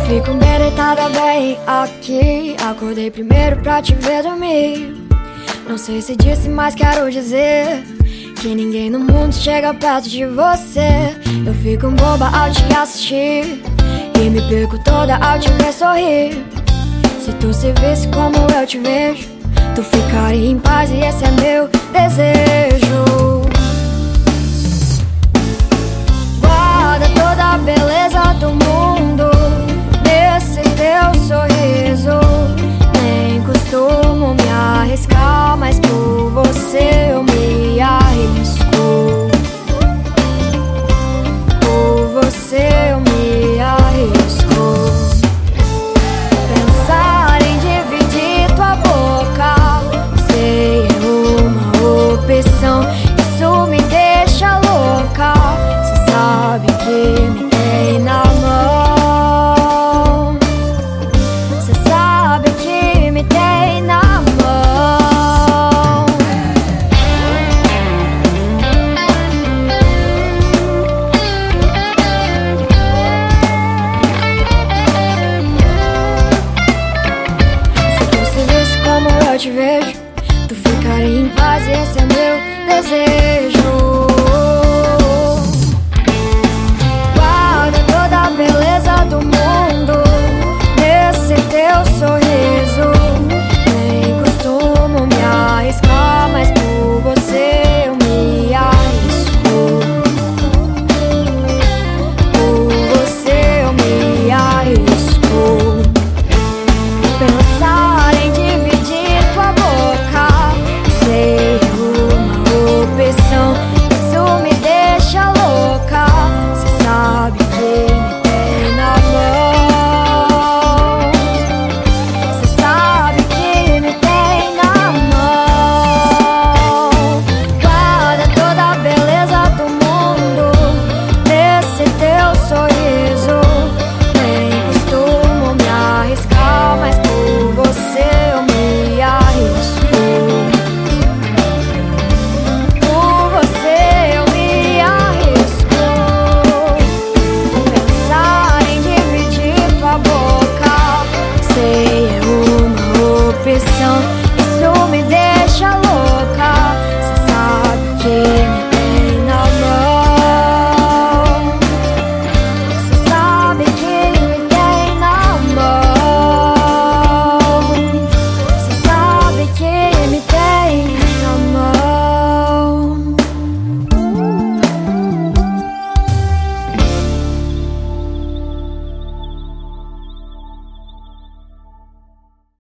Fico bem deitada bem aqui. Acordei primeiro pra te ver dormir. Não sei se disse, mas quero dizer que ninguém no mundo chega perto de você. Eu fico boba ao te assistir e me perco toda ao te ver sorrir. Se tu se visse como eu te vejo, tu ficaria em paz e esse é meu desejo. Guarda toda a beleza do mundo nesse teu sorriso. Nem costumo me arriscar, mas por você eu me arrisco. Por você eu me arrisco. Pensar em dividir tua boca sei uma opção. Isso me deixa louca. Cê sabe que me tem na mão. Cê sabe que me tem na mão. Se tu se visse como eu te vejo,